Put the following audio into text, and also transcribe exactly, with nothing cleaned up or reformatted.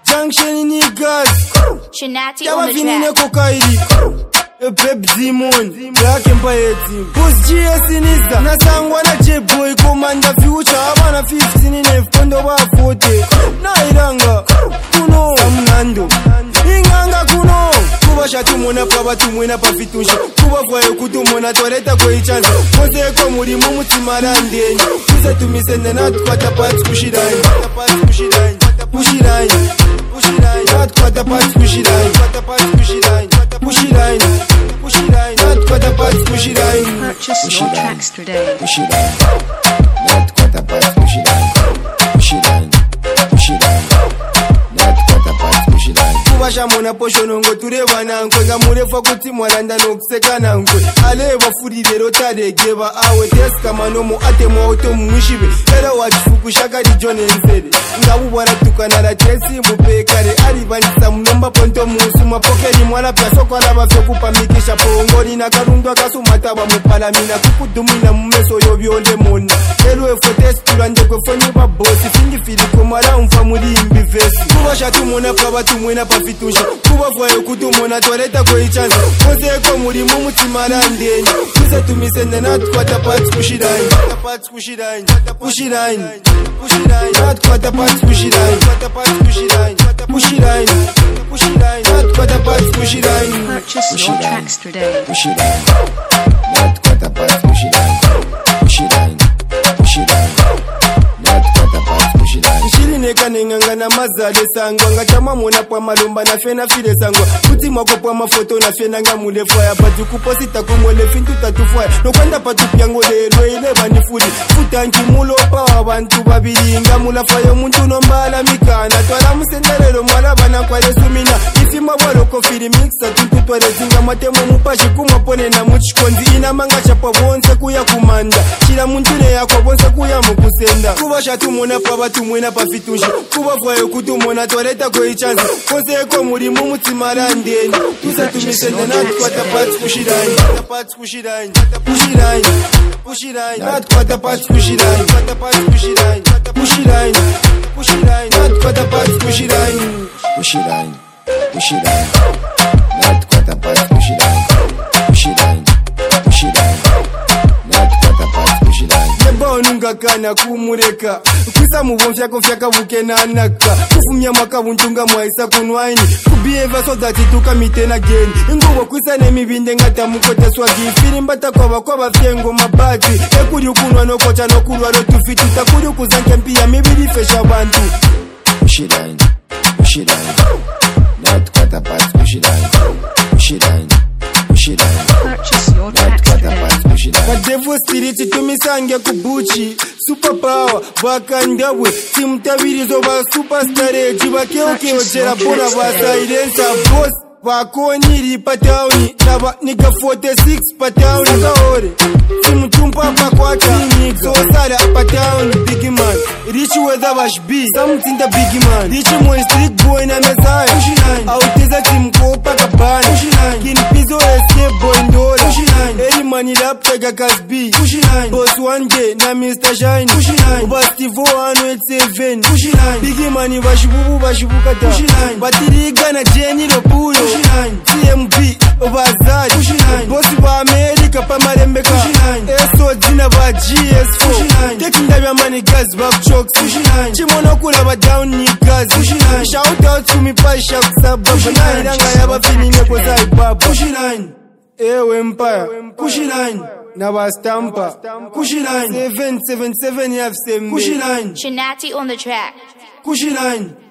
junction niggas. Shinati on the Yabafinine track. kokairi. Pep Zimon, Black Empire Team. Boss G S Niza, Nasangwa na J-Boy, Commander Future, Abana fifteen in F, Kondo ba forty. Na iranga, kuno, Samnando. Inganga kuno, kuba shatu mona paba tumwena pa fitunshi. Kuba fwayo kutumona toileta kwa ichanza. Kose eko muri mumu timarandeni. Kuse tumisende na tukwata pati kushirai. Pati kushirai, kushirai, kushirai. Na tukwata pati kushirai. Pati kushirai, kushirai. Purchase your tracks today. Push it down. Not quite a part, push it down. Push it down. Push it down. Not quite a part, push it down. Kubasha mona poshono ngo tureba nankwe ngamurefa kuti mwalanda nokuseka nankwe aleva furi lero tade geba awe teska manomo ate mwoto mwishibe era wachifuku shaka di John Nsede ngabubara tukanara tesi mupekare ari bandisa mnomba ponto musuma pokeni mwala pyaso kwa laba fyo kupamikisha pongori na karundwa kasumata ba mupalamina kukudumina mumeso yobyole mona elo efotes tulanje kwe foni ba boss fingi fili komara umfamuli imbivesi kubasha tumona paba tumwena pa fitunshi kuba fwayo kutumona toileta kwa ichanza kose eko muri mumu timarandeni kuse tumisende na tukwata pati kushirai pati kushirai kushirai kushirai na tukwata pati kushirai pati kushirai kushirai kushirai na tukwata pati kushirai. Purchase your tracks today. Push it down. Not quite a part, push it down. Push it down. Push it down. Not quite a part, push it down. Shiri neka nenganga na mazade sangwa ngachama mona kwa malumba na fena file sangwa kuti mwako kwa mafoto na fena nga mulefaya pati kuposita kumole fintu tatufaya nokwenda patu pyango lelo ile banifuli futanki mulopa wa bantu babili nga mulafayo muntu nombala mikana twala musendelelo mwala bana kwa lesumina ifima walo kofiri mixa tuntu twale zinga matemo mupashi kumapone na muchikonzi ina manga chapa bonse kuya kumanda chila muntu ne yako bonse kuya mukusenda kuba shatu mona pa batu mwena pa fitunshi kuba fwayo kutumona toileta kwa ichanza kose eko muri mumu timarandeni tusa tumisende na tukwata pati kushirai pati kushirai kushirai kushirai na tukwata pati kushirai pati kushirai kushirai kushirai na tukwata pati kushirai. Push it down. Push it down. Not quite a part, push it down. Push it down. Push it down. Not quite a part, push it down. Yeba onunga kana kumureka Kwisa mubonfya kofyaka bukena naka Kufumya mwaka buntunga mwaisa kunwaini Kubieva so that ituka mitena geni Inguwa kwisa nemibinde ngata mukote swagi Filimbata kwa wakwa bafyengo mabati Ekuri ukunwa nokocha nokurwa lotufiti Takuri ukuzanke mpia mibidi fesha bantu. Push it down. Push it down. Not quite a part, push it down. Push it down. Push it down. Purchase your Not tracks quite a today. part, push it down. Kadevo spiriti tumisange kubuchi Super power, wakandabwe Timtabirizo ba superstar eji Bakeo keo jera bona ba silensa boss Wakonyiri patauni Naba nika forty-six patauni Nakaore Simutumpa pa kwa chini So sada patauni Big man Rich weather bash B Something the big man Rich moy street boy na mesai Auteza timkopa kabana Kin pizo escape boy ndola Eri mani lap tega kasbi Boss one day na Mister Shine Uba Stivo one eight seven Big money bashibubu bashibuka ta Batiriga na Jenny Lopuyo T M B Obazad Boss ba America pa marembeka Eso dina ba G S four Taking the money gas back chokes Chimono kula ba down niggas Shout out to me pa shak sababa Nairanga yaba finine kwa saibaba Ewe Empire Kushi nine Naba Stampa Kushi nine seven seven seven F sembe Kushi nine Shinati on the track. Kushi nine